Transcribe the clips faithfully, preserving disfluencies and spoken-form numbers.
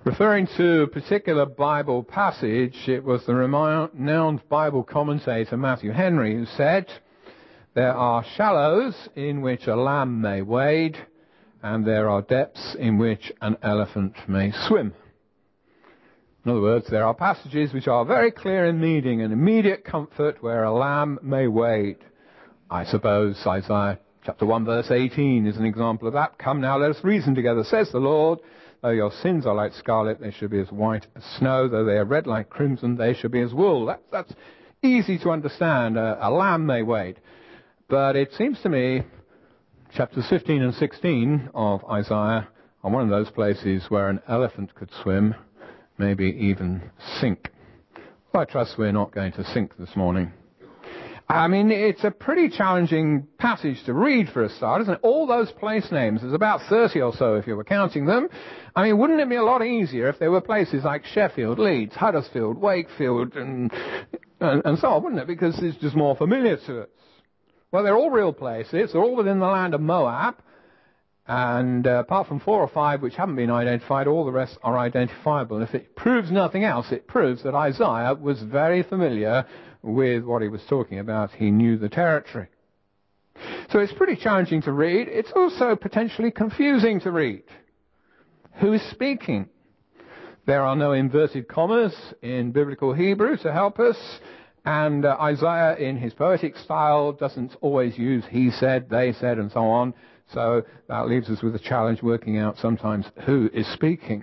Referring to a particular Bible passage, it was the renowned Bible commentator Matthew Henry who said, "There are shallows in which a lamb may wade, and there are depths in which an elephant may swim." In other words, there are passages which are very clear in meaning and immediate comfort where a lamb may wade. I suppose Isaiah chapter one verse eighteen is an example of that. "Come now, let us reason together, says the Lord. Though your sins are like scarlet, they shall be as white as snow. Though they are red like crimson, they shall be as wool." That, that's easy to understand. A, a lamb may wade. But it seems to me chapters fifteen and sixteen of Isaiah are one of those places where an elephant could swim, maybe even sink. Well, I trust we're not going to sink this morning. I mean, it's a pretty challenging passage to read for a start, isn't it? All those place names, there's about thirty or so if you were counting them. I mean, wouldn't it be a lot easier if there were places like Sheffield, Leeds, Huddersfield, Wakefield, and, and, and so on, wouldn't it? Because it's just more familiar to us. Well, they're all real places. They're all within the land of Moab. And uh, apart from four or five which haven't been identified, all the rest are identifiable. And if it proves nothing else, it proves that Isaiah was very familiar with what he was talking about. He knew the territory. So it's pretty challenging to read. It's also potentially confusing to read. Who is speaking? There are no inverted commas in biblical Hebrew to help us. And uh, Isaiah, in his poetic style, doesn't always use he said, they said, and so on. So that leaves us with a challenge working out sometimes who is speaking.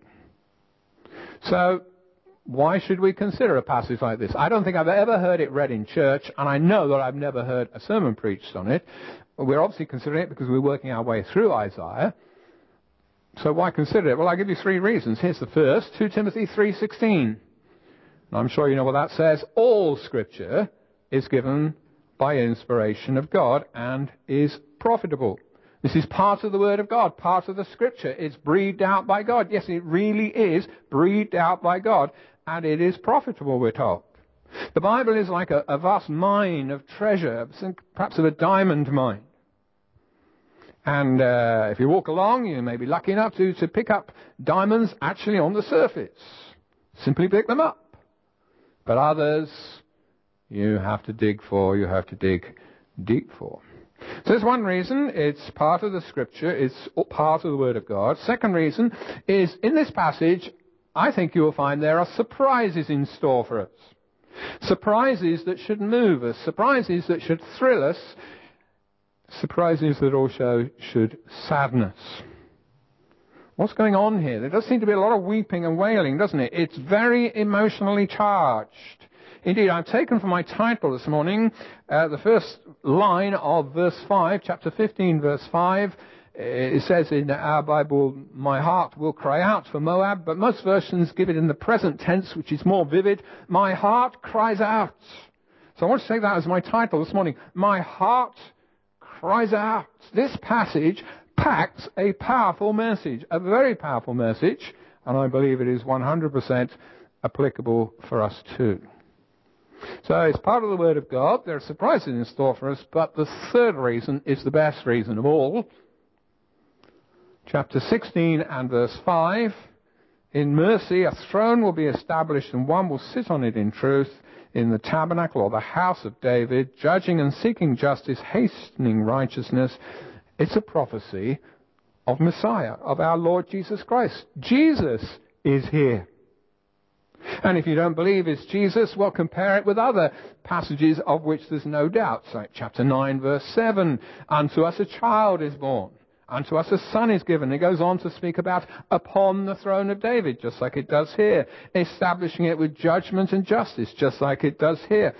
So why should we consider a passage like this? I don't think I've ever heard it read in church, and I know that I've never heard a sermon preached on it. We're obviously considering it because we're working our way through Isaiah. So why consider it? Well, I'll give you three reasons. Here's the first, Second Timothy three sixteen. I'm sure you know what that says. All Scripture is given by inspiration of God and is profitable. This is part of the Word of God, part of the Scripture. It's breathed out by God. Yes, it really is breathed out by God, and it is profitable, we're told. The Bible is like a, a vast mine of treasure, perhaps of a diamond mine. And uh, if you walk along, you may be lucky enough to, to pick up diamonds actually on the surface. Simply pick them up. But others, you have to dig for, you have to dig deep for. So there's one reason. It's part of the Scripture. It's part of the Word of God. Second reason is, in this passage, I think you will find there are surprises in store for us. Surprises that should move us. Surprises that should thrill us. Surprises that also should sadden us. What's going on here? There does seem to be a lot of weeping and wailing, doesn't it? It's very emotionally charged. Indeed, I've taken for my title this morning uh, the first line of verse five, chapter fifteen, verse five. It says in our Bible, "My heart will cry out for Moab," but most versions give it in the present tense, which is more vivid. "My heart cries out." So I want to take that as my title this morning. My heart cries out. This passage packs a powerful message, a very powerful message, and I believe it is one hundred percent applicable for us too. So it's part of the Word of God. There are surprises in store for us, but the third reason is the best reason of all. Chapter sixteen and verse five. "In mercy a throne will be established, and one will sit on it in truth, in the tabernacle or the house of David, judging and seeking justice, hastening righteousness." It's a prophecy of Messiah, of our Lord Jesus Christ. Jesus is here. And if you don't believe it's Jesus, well, compare it with other passages of which there's no doubt. Like chapter nine, verse seven. "Unto us a child is born. Unto us a son is given." It goes on to speak about upon the throne of David, just like it does here. Establishing it with judgment and justice, just like it does here.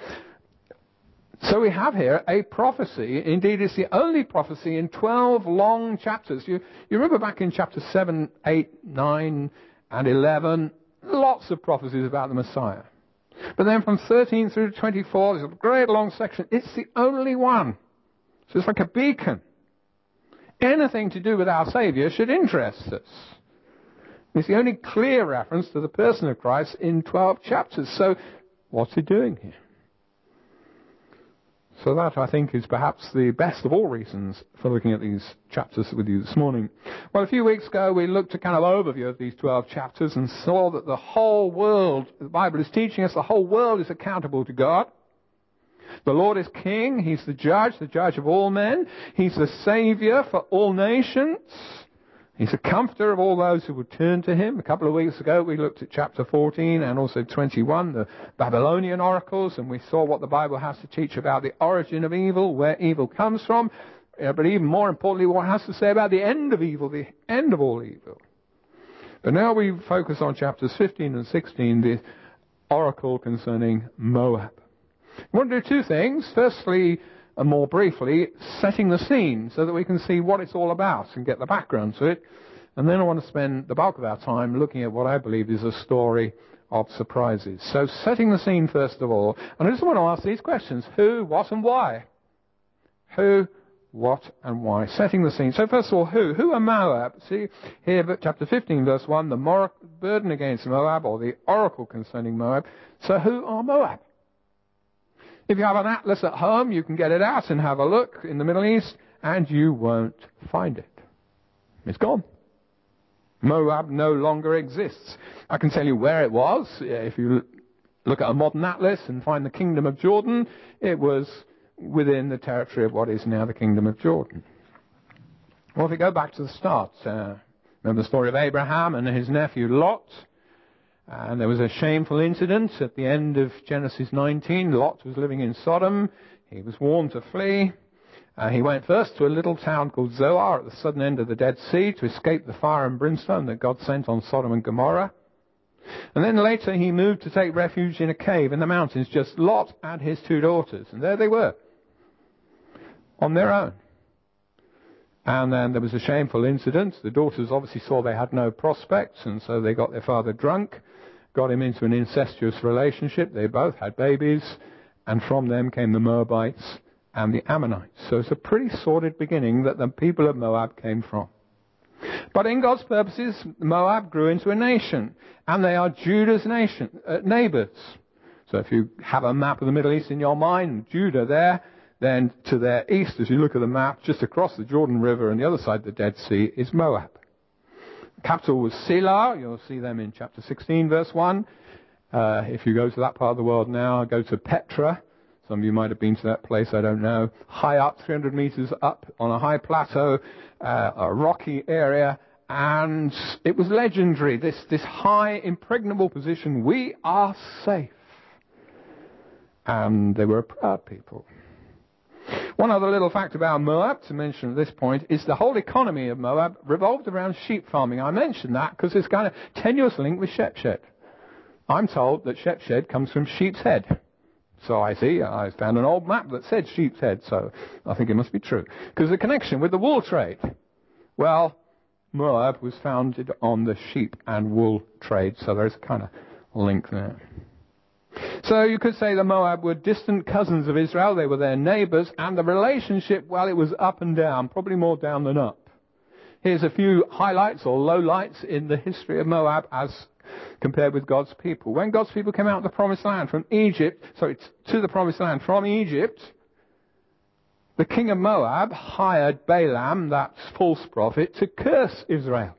So we have here a prophecy. Indeed, it's the only prophecy in twelve long chapters. You, you remember back in chapter seven, eight, nine, and eleven, lots of prophecies about the Messiah. But then from thirteen through to twenty-four, there's a great long section. It's the only one. So it's like a beacon. Anything to do with our Saviour should interest us. It's the only clear reference to the person of Christ in twelve chapters. So what's he doing here? So that, I think, is perhaps the best of all reasons for looking at these chapters with you this morning. Well, a few weeks ago, we looked at kind of overview of these twelve chapters and saw that the whole world, the Bible is teaching us, the whole world is accountable to God. The Lord is king. He's the judge, the judge of all men. He's the savior for all nations. He's a comforter of all those who would turn to him. A couple of weeks ago, we looked at chapter fourteen and also twenty-one, the Babylonian oracles, and we saw what the Bible has to teach about the origin of evil, where evil comes from, uh, but even more importantly, what it has to say about the end of evil, the end of all evil. But now we focus on chapters fifteen and sixteen, the oracle concerning Moab. We want to do two things. Firstly, and more briefly, setting the scene so that we can see what it's all about and get the background to it. And then I want to spend the bulk of our time looking at what I believe is a story of surprises. So setting the scene first of all. And I just want to ask these questions. Who, what, and why? Who, what, and why? Setting the scene. So first of all, who? Who are Moab? See, here, chapter fifteen, verse one, the mor- burden against Moab, or the oracle concerning Moab. So who are Moab? If you have an atlas at home, you can get it out and have a look in the Middle East, and you won't find it. It's gone. Moab no longer exists. I can tell you where it was. If you look at a modern atlas and find the Kingdom of Jordan, it was within the territory of what is now the Kingdom of Jordan. Well, if we go back to the start, uh, remember the story of Abraham and his nephew Lot? And there was a shameful incident at the end of Genesis nineteen. Lot was living in Sodom. He was warned to flee. Uh, he went first to a little town called Zoar at the southern end of the Dead Sea to escape the fire and brimstone that God sent on Sodom and Gomorrah. And then later he moved to take refuge in a cave in the mountains, just Lot and his two daughters. And there they were, on their own. And then there was a shameful incident. The daughters obviously saw they had no prospects, and so they got their father drunk, got him into an incestuous relationship. They both had babies, and from them came the Moabites and the Ammonites. So it's a pretty sordid beginning that the people of Moab came from. But in God's purposes, Moab grew into a nation, and they are Judah's nation, uh, neighbors. So if you have a map of the Middle East in your mind, Judah there, then to their east, as you look at the map, just across the Jordan River and the other side of the Dead Sea is Moab. The capital was Selah. You'll see them in chapter sixteen, verse one. Uh, if you go to that part of the world now, go to Petra. Some of you might have been to that place, I don't know. High up, three hundred meters up on a high plateau, uh, a rocky area. And it was legendary, this, this high, impregnable position. We are safe. And they were a proud people. One other little fact about Moab to mention at this point is the whole economy of Moab revolved around sheep farming. I mentioned that because there's kind of tenuous link with Shepshed. I'm told that Shepshed comes from sheep's head. So I see, I found an old map that said sheep's head, so I think it must be true. Because the connection with the wool trade. Well, Moab was founded on the sheep and wool trade, so there's a kind of link there. So you could say the Moab were distant cousins of Israel. They were their neighbors, and the relationship, well, it was up and down, probably more down than up. Here's a few highlights or lowlights in the history of Moab as compared with God's people. When God's people came out of the promised land from Egypt, sorry, to the promised land from Egypt, the king of Moab hired Balaam, that false prophet, to curse Israel.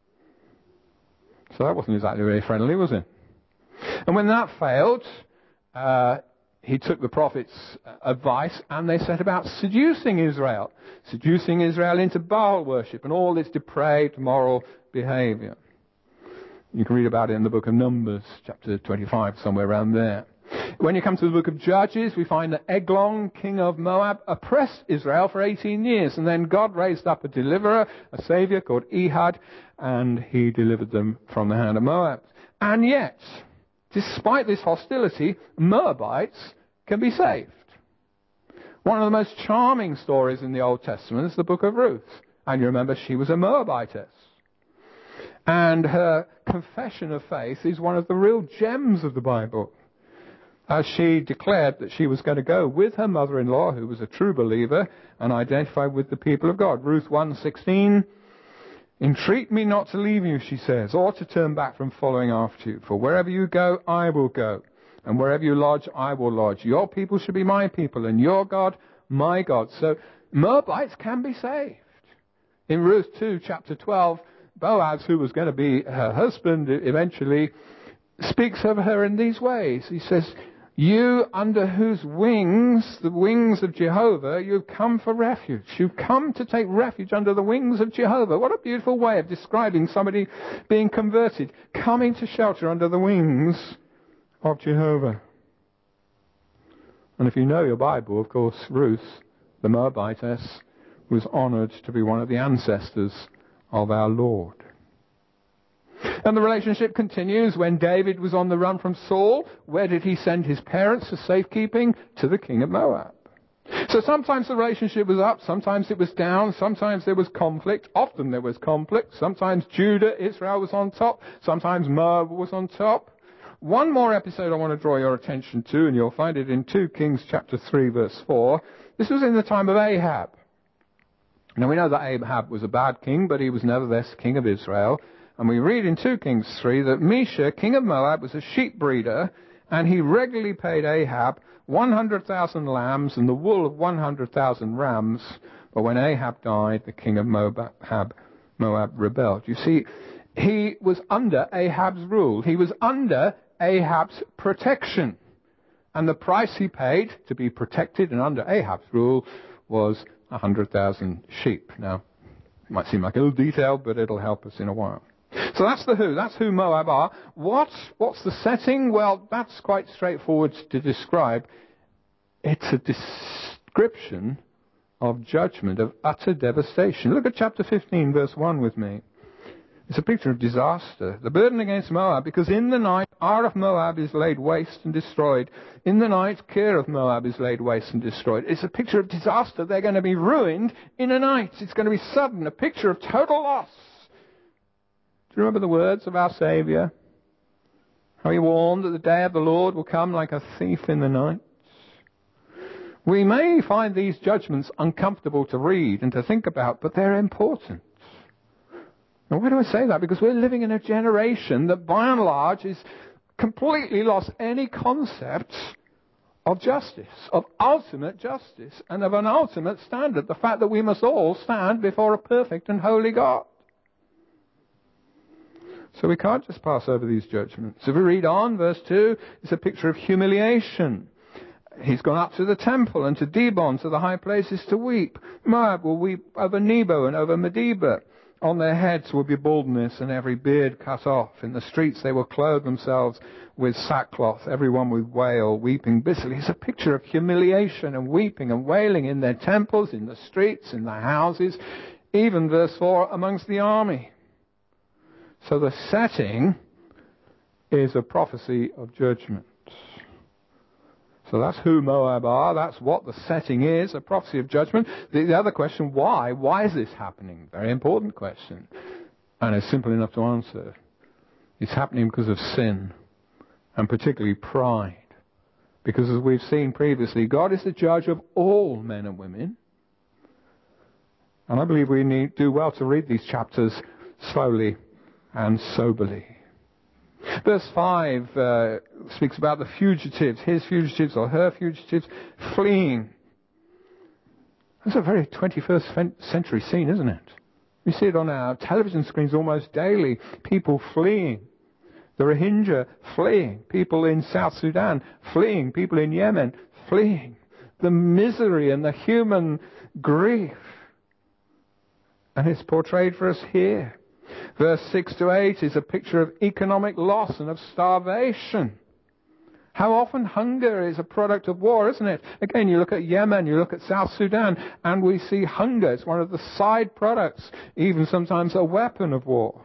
So that wasn't exactly very friendly, was it? And when that failed, uh, he took the prophet's advice and they set about seducing Israel. Seducing Israel into Baal worship and all its depraved moral behavior. You can read about it in the book of Numbers, chapter twenty-five, somewhere around there. When you come to the book of Judges, we find that Eglon, king of Moab, oppressed Israel for eighteen years. And then God raised up a deliverer, a savior called Ehud, and he delivered them from the hand of Moab. And yet, despite this hostility, Moabites can be saved. One of the most charming stories in the Old Testament is the book of Ruth. And you remember she was a Moabitess. And her confession of faith is one of the real gems of the Bible. As she declared that she was going to go with her mother-in-law, who was a true believer, and identify with the people of God. Ruth one sixteen, entreat me not to leave you, she says, or to turn back from following after you. For wherever you go, I will go. and wherever you lodge, I will lodge. Your people shall be my people, and your God, my God. So Moabites can be saved. In Ruth two, chapter twelve, Boaz, who was going to be her husband eventually, speaks of her in these ways. He says, you under whose wings, the wings of Jehovah, you've come for refuge. You've come to take refuge under the wings of Jehovah. What a beautiful way of describing somebody being converted, coming to shelter under the wings of Jehovah. And if you know your Bible, of course, Ruth, the Moabitess, was honored to be one of the ancestors of our Lord. And the relationship continues. When David was on the run from Saul, where did he send his parents for safekeeping? To the king of Moab. So sometimes the relationship was up, sometimes it was down, sometimes there was conflict, often there was conflict, sometimes Judah, Israel was on top, sometimes Moab was on top. One more episode I want to draw your attention to, and you'll find it in Second Kings chapter three, verse four. This was in the time of Ahab. Now we know that Ahab was a bad king, but he was nevertheless king of Israel. And we read in Second Kings three that Mesha, king of Moab, was a sheep breeder, and he regularly paid Ahab one hundred thousand lambs and the wool of one hundred thousand rams. But when Ahab died, the king of Moab, Moab rebelled. You see, he was under Ahab's rule. He was under Ahab's protection. And the price he paid to be protected and under Ahab's rule was one hundred thousand sheep. Now, it might seem like a little detail, but it'll help us in a while. So that's the who. That's who Moab are. What, what's the setting? Well, that's quite straightforward to describe. It's a description of judgment, of utter devastation. Look at chapter fifteen, verse one with me. It's a picture of disaster. The burden against Moab, because in the night Ar of Moab is laid waste and destroyed. In the night Kir of Moab is laid waste and destroyed. It's a picture of disaster. They're going to be ruined in a night. It's going to be sudden, a picture of total loss. Do you remember the words of our Saviour? How he warned that the day of the Lord will come like a thief in the night. We may find these judgments uncomfortable to read and to think about, but they're important. Now, why do I say that? Because we're living in a generation that by and large has completely lost any concept of justice, of ultimate justice, and of an ultimate standard. The fact that we must all stand before a perfect and holy God. So we can't just pass over these judgments. If we read on, verse two, it's a picture of humiliation. He's gone up to the temple and to Dibon, to the high places, to weep. Moab will weep over Nebo and over Medeba. On their heads will be baldness and every beard cut off. In the streets they will clothe themselves with sackcloth, everyone with wail, weeping bitterly. It's a picture of humiliation and weeping and wailing in their temples, in the streets, in the houses, even, verse four, amongst the army. So the setting is a prophecy of judgment. So that's who Moab are. That's what the setting is, a prophecy of judgment. The, the other question, why? Why is this happening? Very important question. And it's simple enough to answer. It's happening because of sin, and particularly pride. Because as we've seen previously, God is the judge of all men and women. And I believe we need do well to read these chapters slowly and soberly. Verse five uh, speaks about the fugitives, his fugitives or her fugitives, fleeing. That's a very twenty-first century scene, isn't it? We see it on our television screens almost daily. People fleeing. The Rohingya fleeing. People in South Sudan fleeing. People in Yemen fleeing. The misery and the human grief. And it's portrayed for us here. Verse six to eight is a picture of economic loss and of starvation. How often hunger is a product of war, isn't it? Again, you look at Yemen, you look at South Sudan, and we see hunger. It's one of the side products, even sometimes a weapon of war.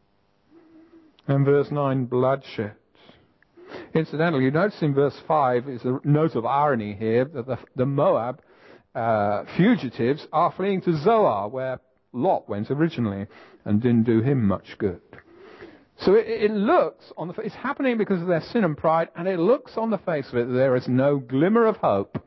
And verse nine, bloodshed. Incidentally, you notice in verse five is a note of irony here that the, the Moab uh, fugitives are fleeing to Zoar, where Lot went originally, and didn't do him much good. So it, it looks on the it's happening because of their sin and pride, and it looks on the face of it that there is no glimmer of hope.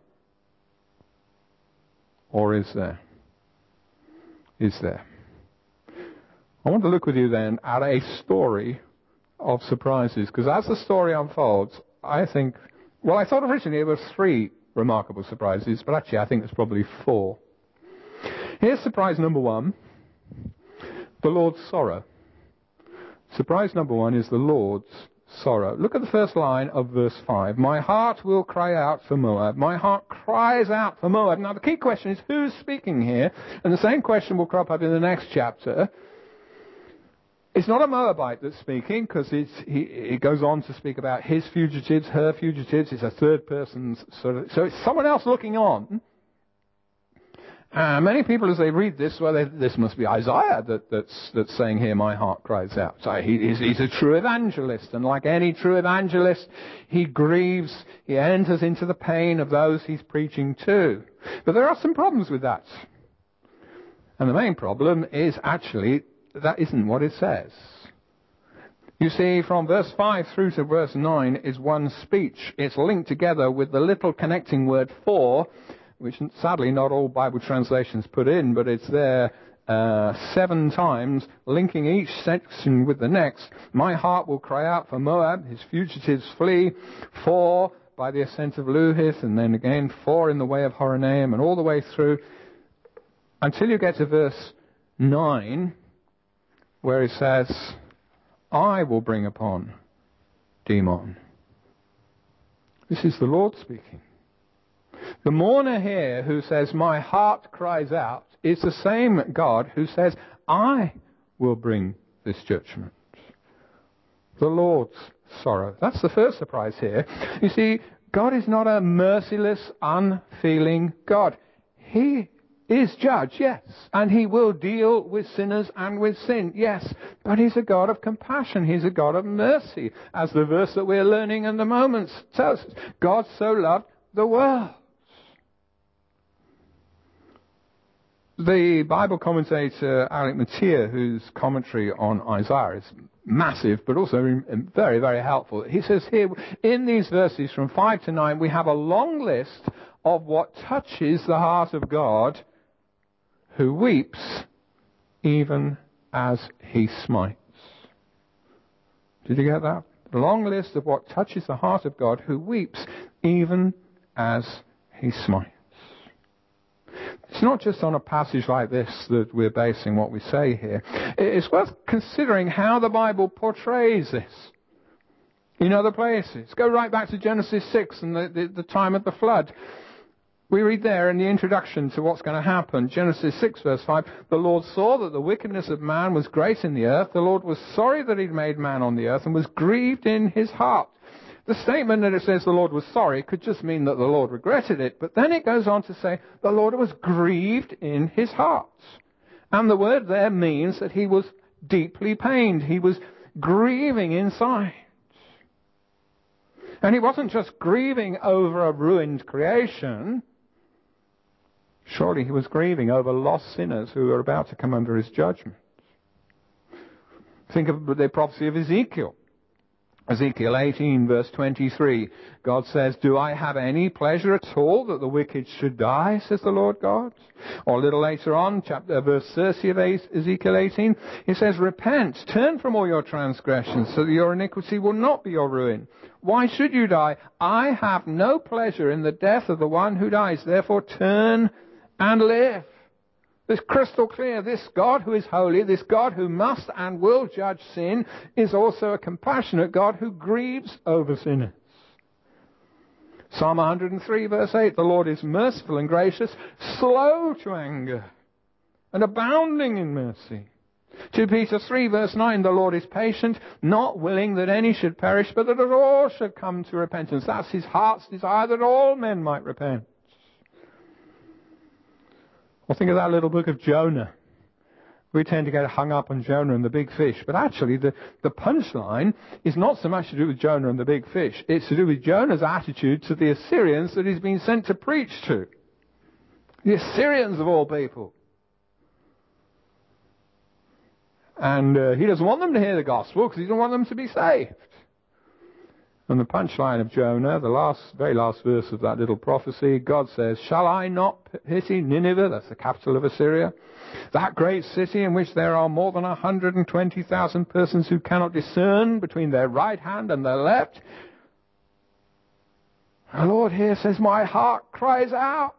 Or is there? Is there? I want to look with you then at a story of surprises, because as the story unfolds, I think, well, I thought originally there were three remarkable surprises, but actually I think there's probably four. Here's surprise number one, the Lord's sorrow. Surprise number one is the Lord's sorrow. Look at the first line of verse five. My heart will cry out for Moab. My heart cries out for Moab. Now the key question is who's speaking here? And the same question will crop up in the next chapter. It's not a Moabite that's speaking, because he, it goes on to speak about his fugitives, her fugitives. It's a third person's sort of, so it's someone else looking on. Uh, many people, as they read this, well, they, this must be Isaiah that, that's, that's saying here, my heart cries out. So he, he's, he's a true evangelist, and like any true evangelist, he grieves, he enters into the pain of those he's preaching to. But there are some problems with that. And the main problem is actually, that isn't what it says. You see, from verse five through to verse nine is one speech. It's linked together with the little connecting word for, which sadly not all Bible translations put in, but it's there uh, seven times, linking each section with the next. My heart will cry out for Moab, his fugitives flee, for by the ascent of Luhith, and then again for in the way of Horonaim, and all the way through, until you get to verse nine, where it says, I will bring upon Dimon. This is the Lord speaking. The mourner here who says, my heart cries out, is the same God who says, I will bring this judgment. The Lord's sorrow. That's the first surprise here. You see, God is not a merciless, unfeeling God. He is judge, yes, and he will deal with sinners and with sin, yes, but he's a God of compassion. He's a God of mercy, as the verse that we're learning in the moment tells us. God so loved the world. The Bible commentator Alec Motyer, whose commentary on Isaiah is massive, but also very, very helpful, he says here, in these verses from five to nine, we have a long list of what touches the heart of God, who weeps even as he smites. Did you get that? A long list of what touches the heart of God, who weeps even as he smites. It's not just on a passage like this that we're basing what we say here. It's worth considering how the Bible portrays this in other places. Go right back to Genesis six and the, the, the time of the flood. We read there in the introduction to what's going to happen, Genesis six verse five, the Lord saw that the wickedness of man was great in the earth. The Lord was sorry that he'd made man on the earth and was grieved in his heart. The statement that it says the Lord was sorry could just mean that the Lord regretted it, but then it goes on to say the Lord was grieved in his heart. And the word there means that he was deeply pained. He was grieving inside. And he wasn't just grieving over a ruined creation. Surely he was grieving over lost sinners who were about to come under his judgment. Think of the prophecy of Ezekiel. Ezekiel eighteen verse twenty-three, God says, do I have any pleasure at all that the wicked should die, says the Lord God? Or a little later on, chapter, verse thirty of Ezekiel eighteen, he says, repent, turn from all your transgressions, so that your iniquity will not be your ruin. Why should you die? I have no pleasure in the death of the one who dies, therefore turn and live. This crystal clear, this God who is holy, this God who must and will judge sin, is also a compassionate God who grieves over sinners. Psalm one hundred three verse eight, the Lord is merciful and gracious, slow to anger, and abounding in mercy. Second Peter three verse nine, the Lord is patient, not willing that any should perish, but that all should come to repentance. That's his heart's desire, that all men might repent. Well, think of that little book of Jonah. We tend to get hung up on Jonah and the big fish. But actually, the, the punchline is not so much to do with Jonah and the big fish. It's to do with Jonah's attitude to the Assyrians that he's been sent to preach to. The Assyrians of all people. And uh, he doesn't want them to hear the gospel because he doesn't want them to be saved. And the punchline of Jonah, the last, very last verse of that little prophecy, God says, shall I not pity Nineveh, that's the capital of Assyria, that great city in which there are more than one hundred twenty thousand persons who cannot discern between their right hand and their left? The Lord here says, my heart cries out.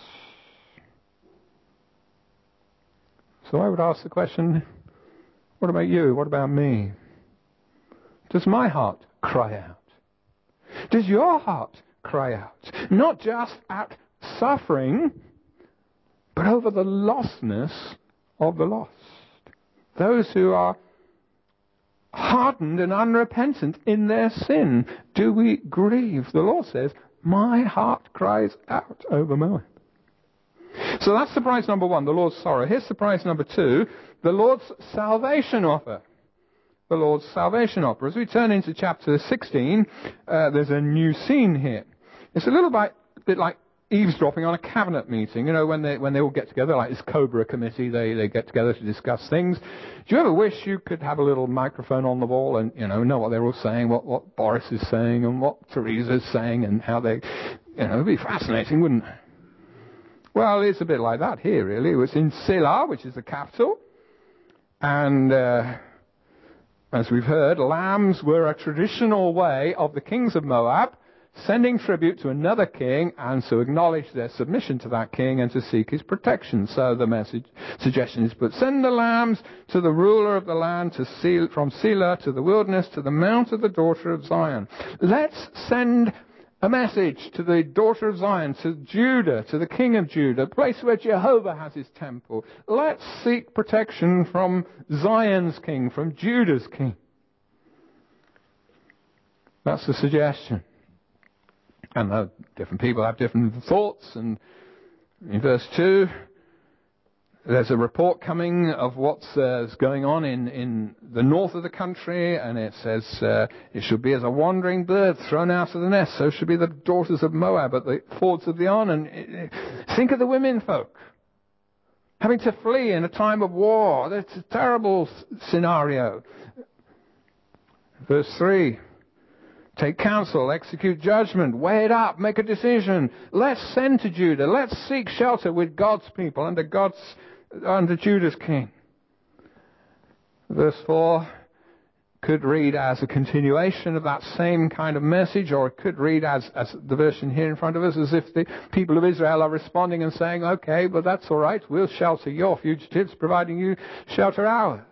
So I would ask the question, what about you? What about me? Does my heart cry out? Does your heart cry out? Not just at suffering, but over the lostness of the lost. Those who are hardened and unrepentant in their sin. Do we grieve? The Lord says, my heart cries out over Moab. So that's surprise number one, the Lord's sorrow. Here's surprise number two, the Lord's salvation offer. The Lord's salvation offer. As we turn into chapter sixteen, uh, there's a new scene here. It's a little bit, bit like eavesdropping on a cabinet meeting. You know, when they when they all get together, like this Cobra committee, they, they get together to discuss things. Do you ever wish you could have a little microphone on the wall and, you know, know what they're all saying, what, what Boris is saying and what Teresa's saying and how they, you know, it'd be fascinating, wouldn't it? Well, it's a bit like that here, really. It was in Silla, which is the capital. And uh, as we've heard, lambs were a traditional way of the kings of Moab sending tribute to another king and to acknowledge their submission to that king and to seek his protection. So the message suggestion is, but send the lambs to the ruler of the land, to Sela, from Sela to the wilderness, to the mount of the daughter of Zion. Let's send a message to the daughter of Zion, to Judah, to the king of Judah, a place where Jehovah has his temple. Let's seek protection from Zion's king, from Judah's king. That's the suggestion. And uh, different people have different thoughts. And in verse two, there's a report coming of what's uh, going on in, in the north of the country, and it says, uh, it should be as a wandering bird thrown out of the nest, so should be the daughters of Moab at the fords of the Arnon. And think of the women folk having to flee in a time of war. That's a terrible scenario. Verse three. Take counsel, execute judgment, weigh it up, make a decision. Let's send to Judah. Let's seek shelter with God's people under God's, under Judah's king. Verse four could read as a continuation of that same kind of message, or it could read as, as the version here in front of us, as if the people of Israel are responding and saying, okay, but that's all right. We'll shelter your fugitives, providing you shelter ours.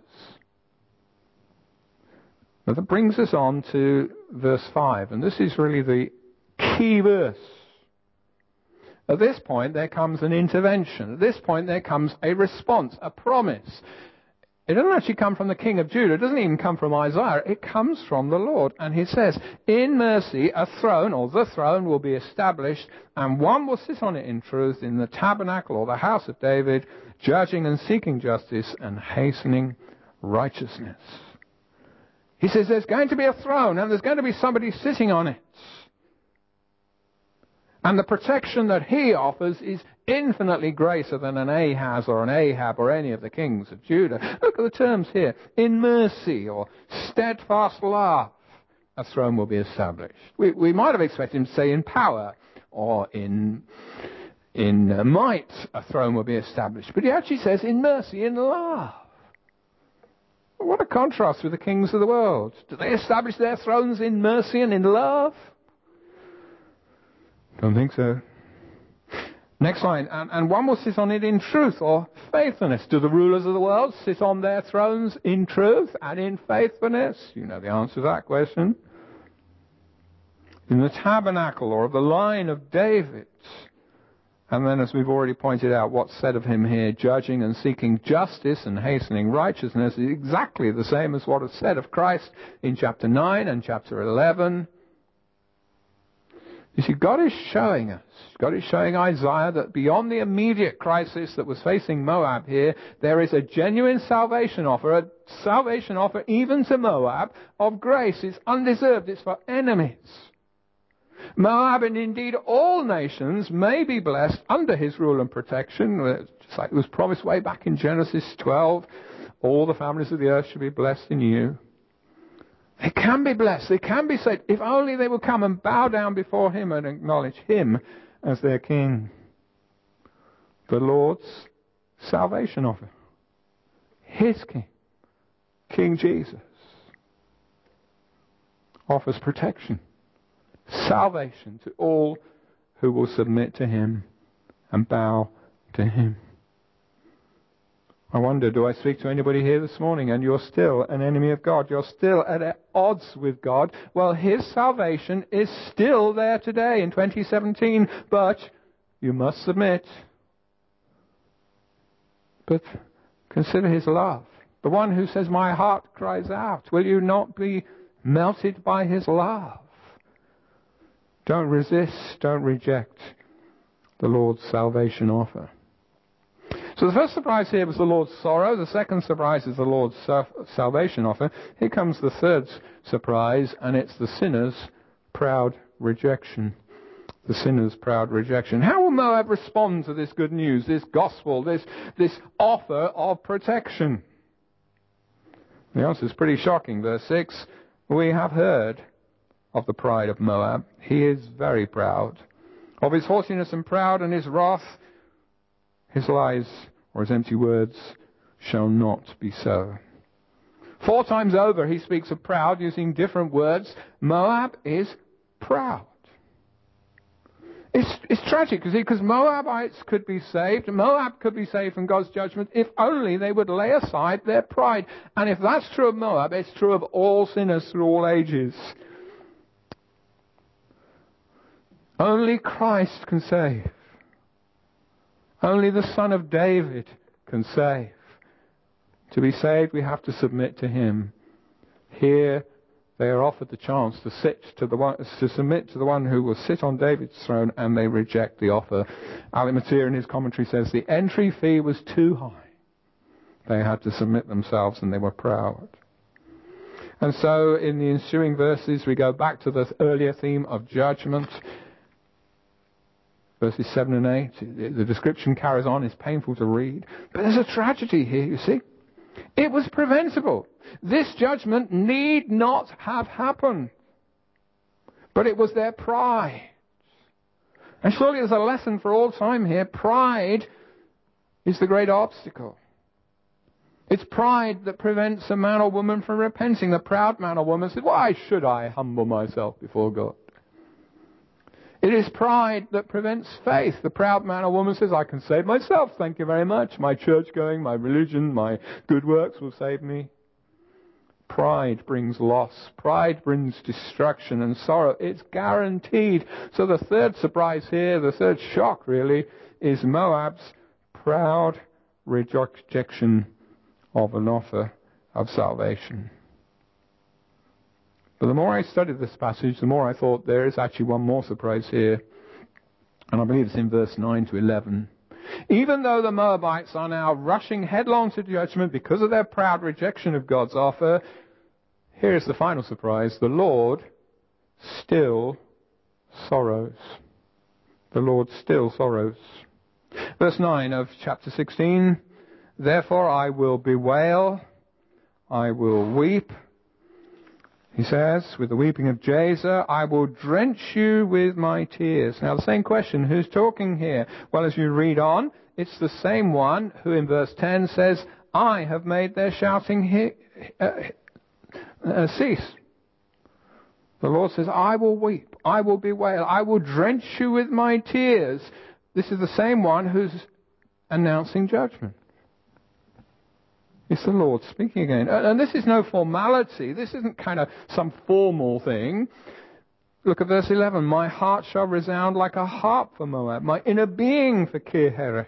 But that brings us on to verse five, and this is really the key verse. At this point, there comes an intervention. At this point, there comes a response, a promise. It doesn't actually come from the king of Judah. It doesn't even come from Isaiah. It comes from the Lord. And he says, in mercy, a throne, or the throne, will be established, and one will sit on it in truth in the tabernacle, or the house of David, judging and seeking justice and hastening righteousness. He says there's going to be a throne and there's going to be somebody sitting on it. And the protection that he offers is infinitely greater than an Ahaz or an Ahab or any of the kings of Judah. Look at the terms here. In mercy or steadfast love, a throne will be established. We, we might have expected him to say in power or in, in might, a throne will be established. But he actually says in mercy, in love. What a contrast with the kings of the world. Do they establish their thrones in mercy and in love? Don't think so. Next line. And, and one will sit on it in truth or faithfulness. Do the rulers of the world sit on their thrones in truth and in faithfulness? You know the answer to that question. In the tabernacle or of the line of David. And then, as we've already pointed out, what's said of him here, judging and seeking justice and hastening righteousness, is exactly the same as what is said of Christ in chapter nine and chapter eleven. You see, God is showing us, God is showing Isaiah that beyond the immediate crisis that was facing Moab here, there is a genuine salvation offer, a salvation offer even to Moab of grace. It's undeserved, it's for enemies. Moab and indeed all nations may be blessed under his rule and protection, just like it was promised way back in Genesis twelve. All the families of the earth should be blessed in you. They can be blessed. They can be saved if only they will come and bow down before him and acknowledge him as their king. The Lord's salvation offer. His king, King Jesus, offers protection, salvation to all who will submit to him and bow to him. I wonder, do I speak to anybody here this morning and you're still an enemy of God? You're still at odds with God? Well, his salvation is still there today in twenty seventeen, but you must submit. But consider his love. The one who says, my heart cries out. Will you not be melted by his love? Don't resist, don't reject the Lord's salvation offer. So the first surprise here was the Lord's sorrow. The second surprise is the Lord's salvation offer. Here comes the third surprise, and it's the sinner's proud rejection. The sinner's proud rejection. How will Moab respond to this good news, this gospel, this, this offer of protection? The answer is pretty shocking. Verse six, we have heard of the pride of Moab. He is very proud. Of his haughtiness and proud and his wrath, his lies or his empty words shall not be so. Four times over he speaks of proud using different words. Moab is proud. It's, it's tragic, you see, because Moabites could be saved. Moab could be saved from God's judgment if only they would lay aside their pride. And if that's true of Moab, it's true of all sinners through all ages. Only Christ can save. Only the Son of David can save. To be saved, we have to submit to him. Here, they are offered the chance to sit to the one, to submit to the one who will sit on David's throne, and they reject the offer. Alimatir in his commentary says the entry fee was too high. They had to submit themselves, and they were proud. And so, in the ensuing verses, we go back to the earlier theme of judgment. Verses seven and eight, the description carries on, it's painful to read. But there's a tragedy here, you see. It was preventable. This judgment need not have happened. But it was their pride. And surely there's a lesson for all time here. Pride is the great obstacle. It's pride that prevents a man or woman from repenting. The proud man or woman says, why should I humble myself before God? It is pride that prevents faith. The proud man or woman says, I can save myself, thank you very much. My church going, my religion, my good works will save me. Pride brings loss. Pride brings destruction and sorrow. It's guaranteed. So the third surprise here, the third shock really, is Moab's proud rejection of an offer of salvation. But the more I studied this passage, the more I thought there is actually one more surprise here. And I believe it's in verse nine to eleven. Even though the Moabites are now rushing headlong to judgment because of their proud rejection of God's offer, here's the final surprise. The Lord still sorrows. The Lord still sorrows. Verse nine of chapter sixteen. Therefore I will bewail, I will weep. He says, with the weeping of Jazer, I will drench you with my tears. Now the same question, who's talking here? Well, as you read on, it's the same one who in verse ten says, I have made their shouting he- uh, uh, cease. The Lord says, I will weep, I will bewail, I will drench you with my tears. This is the same one who's announcing judgment. It's the Lord speaking again. And this is no formality. This isn't kind of some formal thing. Look at verse eleven. My heart shall resound like a harp for Moab, my inner being for Kir Heresh.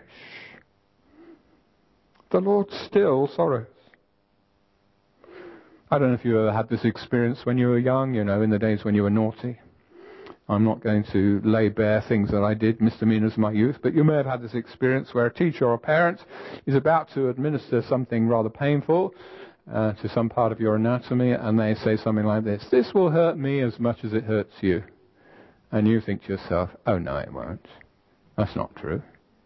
The Lord still sorrows. I don't know if you ever had this experience when you were young, you know, in the days when you were naughty. I'm not going to lay bare things that I did, misdemeanors of my youth, but you may have had this experience where a teacher or a parent is about to administer something rather painful uh, to some part of your anatomy, and they say something like this, this will hurt me as much as it hurts you. And you think to yourself, oh no, it won't. That's not true.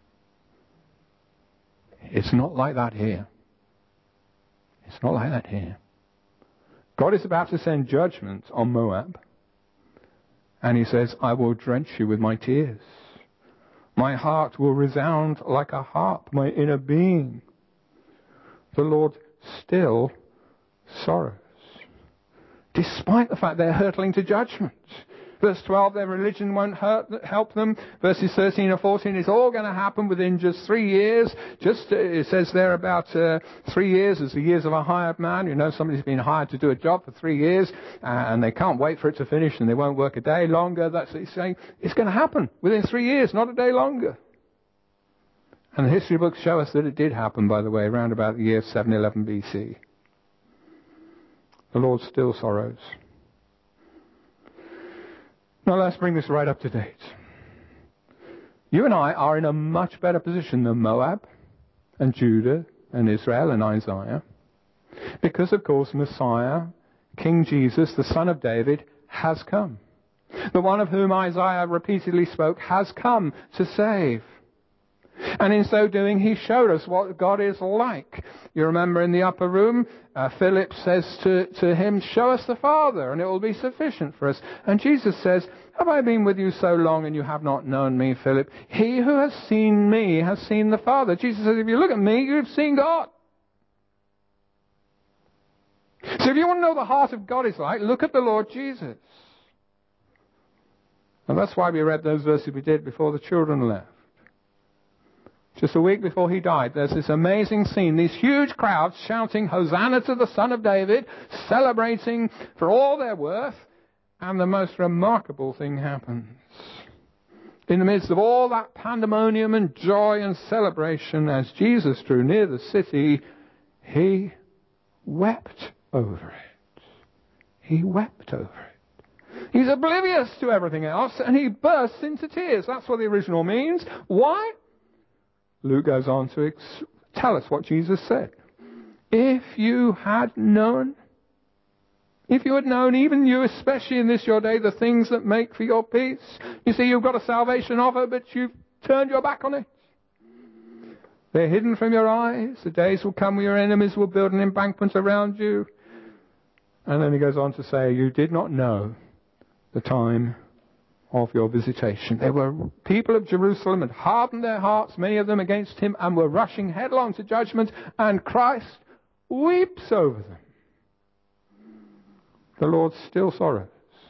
It's not like that here. It's not like that here. God is about to send judgment on Moab. And he says, I will drench you with my tears. My heart will resound like a harp, my inner being. The Lord still sorrows. Despite the fact they're hurtling to judgment. Verse twelve, their religion won't hurt, help them. Verses thirteen and fourteen, it's all going to happen within just three years. Just, uh, it says there about uh, three years is the years of a hired man. You know, somebody's been hired to do a job for three years, uh, and they can't wait for it to finish, and they won't work a day longer. That's what he's saying. It's going to happen within three years, not a day longer. And the history books show us that it did happen, by the way, around about the year seven eleven B C. The Lord still sorrows. Now let's bring this right up to date. You and I are in a much better position than Moab and Judah and Israel and Isaiah. Because, of course, Messiah, King Jesus, the Son of David, has come. The one of whom Isaiah repeatedly spoke has come to save. And in so doing, he showed us what God is like. You remember in the upper room, uh, Philip says to, to him, show us the Father, and it will be sufficient for us. And Jesus says, have I been with you so long, and you have not known me, Philip? He who has seen me has seen the Father. Jesus says, if you look at me, you've seen God. So if you want to know the heart of God is like, look at the Lord Jesus. And that's why we read those verses we did before the children left. Just a week before he died, there's this amazing scene. These huge crowds shouting, Hosanna to the Son of David, celebrating for all their worth. And the most remarkable thing happens. In the midst of all that pandemonium and joy and celebration, as Jesus drew near the city, he wept over it. He wept over it. He's oblivious to everything else, and he bursts into tears. That's what the original means. Why? Luke goes on to ex- tell us what Jesus said. If you had known, if you had known, even you, especially in this your day, the things that make for your peace. You see, you've got a salvation offer, but you've turned your back on it. They're hidden from your eyes. The days will come where your enemies will build an embankment around you. And then he goes on to say, you did not know the time of your visitation. There were people of Jerusalem had hardened their hearts, many of them against him, and were rushing headlong to judgment, and Christ weeps over them. The Lord still sorrows.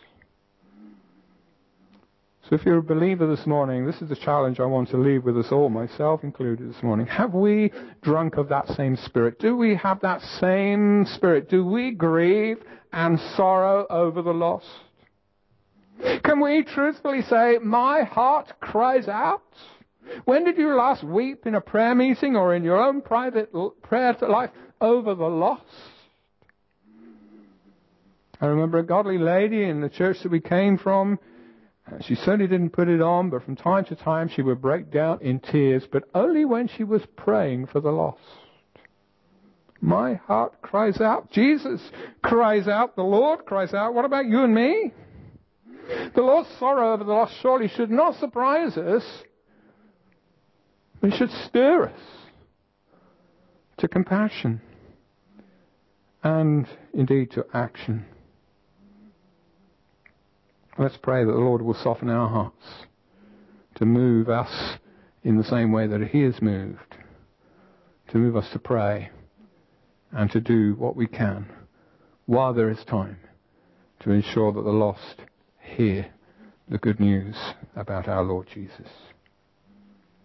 So if you're a believer this morning, this is the challenge I want to leave with us all, myself included this morning. Have we drunk of that same spirit? Do we have that same spirit? Do we grieve and sorrow over the lost? Can we truthfully say, my heart cries out? When did you last weep in a prayer meeting or in your own private prayer life over the lost? I remember a godly lady in the church that we came from. She certainly didn't put it on, but from time to time she would break down in tears, but only when she was praying for the lost. My heart cries out. Jesus cries out. The Lord cries out. What about you and me? The Lord's sorrow over the lost surely should not surprise us. It should stir us to compassion and indeed to action. Let's pray that the Lord will soften our hearts to move us in the same way that He is moved, to move us to pray and to do what we can while there is time to ensure that the lost hear the good news about our Lord Jesus.